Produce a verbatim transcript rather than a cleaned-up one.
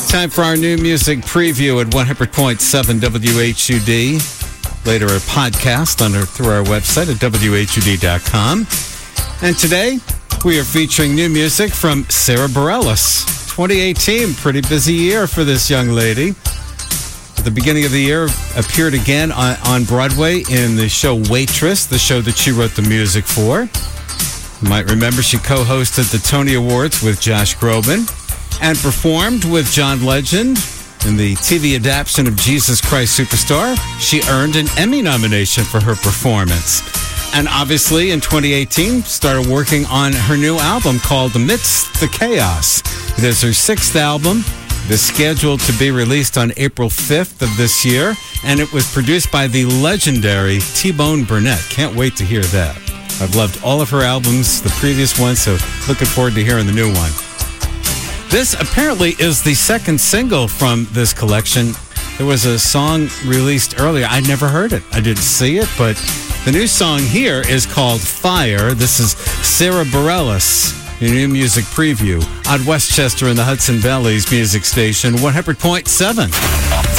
Time for our new music preview at one hundred point seven W H U D. Later, a podcast under through our website at W H U D dot com. And today, we are featuring new music from Sara Bareilles. twenty eighteen, pretty busy year for this young lady. At the beginning of the year, appeared again on, on Broadway in the show Waitress, the show that she wrote the music for. You might remember she co-hosted the Tony Awards with Josh Groban and performed with John Legend in the T V adaptation of Jesus Christ Superstar. She earned an Emmy nomination for her performance. And obviously, in twenty eighteen, started working on her new album called Amidst the Chaos. It is her sixth album. It is scheduled to be released on April fifth of this year, and it was produced by the legendary T-Bone Burnett. Can't wait to hear that. I've loved all of her albums, the previous one, so looking forward to hearing the new one. This apparently is the second single from this collection. There was a song released earlier. I'd never heard it. I didn't see it, but the new song here is called Fire. This is Sara Bareilles, your new music preview on Westchester and the Hudson Valley's music station, one hundred point seven.